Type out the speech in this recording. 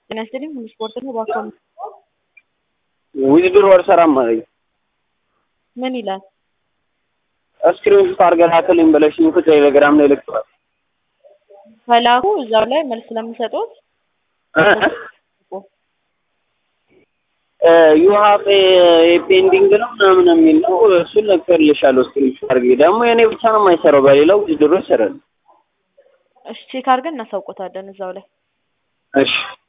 ጤናስጥልኝ ሁሉ ስፖርት ነው ባኮም ዊዝድሮ አልሰራም ማለት ምን ይላል? ስክሪንሾት አድርገህ ላክልኝ ብለሽኝ እኮ ቴሌግራም ላይ ልከዋል። ፈላኩ እዛው ላይ መልስ ለምሰጡት ዩ ሃቭ ኤ ፔንዲንግ ነው ምናምን የሚል ነው። እሱን ልኬልሻለሁ። ስክሪንሾት አድርጌ ደግሞ የኔ ብቻ ነው የማይሰራው፣ በሌላው ዊዝድሮ ይሰራል። እሺ ቼክ አድርገን እናሳውቆታለን እዛው ላይ። እሺ